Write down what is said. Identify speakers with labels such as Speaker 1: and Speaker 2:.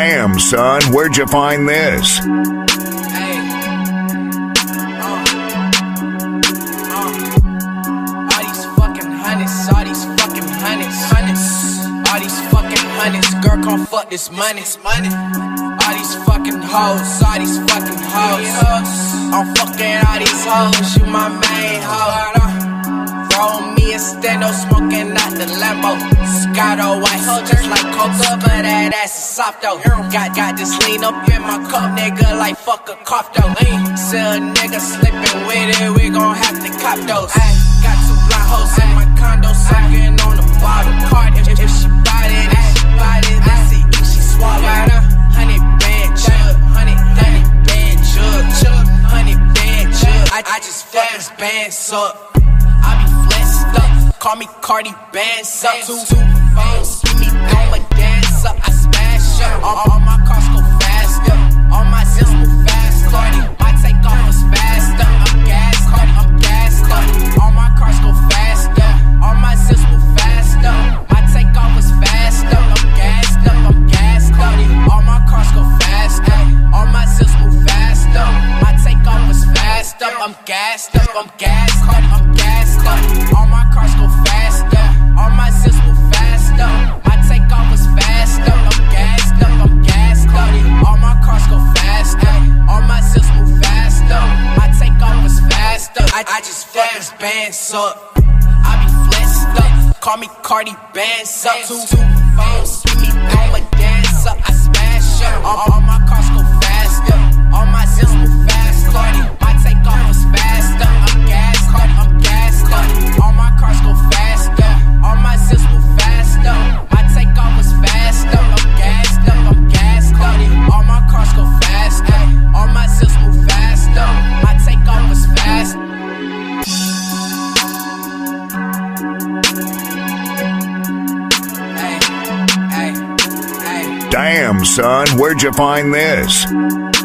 Speaker 1: Damn, son, where'd you find this?
Speaker 2: All these fucking hundreds, girl, come fuck this money. All these fucking hoes, all these fucking hoes. I'm fucking all these hoes, you my main hoe. Roll me a steno, smoking out the Lambo. Scotto white, just like Coca, but that ass is soft though. Got this lean up in my cup, nigga, like fuck a cop though. See a nigga slipping with it, we gon' have to cop those. Got two blind hoes in my condo, sucking on the bottle. Card if she bought it, I see if she swallow. 100 band chug, 100 band chug, 100 band chug. I just fuck this band up. I be flexed up, call me Cardi Bands up. Two phones, give me I'ma dance up. I smash up, all my cars go faster, all my zips move fast. Cardi, my takeoff was faster. I'm gassed up, all my cars go faster, all my zips move faster. My takeoff was faster. I'm gassed up, all my cars go faster, all my zips move faster. My takeoff was faster. I'm gassed up, I'm gassed up. All my cars go faster, all my zips move faster. My takeoff was faster. I'm gassed up, all my cars go faster, all my zips move faster. My takeoff was faster. I just fuck this bands up. I be flexed up, call me Cardi Bands up. Two phones, give me I'ma dance up. I smash up, all my cars go faster, all my zips move faster. My takeoff was faster. I'm gassed up, all my cars go faster, all my zips move faster. My takeoff was faster. I'm gassed up, all my cars go faster, all my zips move faster. My takeoff was faster.
Speaker 1: Damn, son, where'd you find this?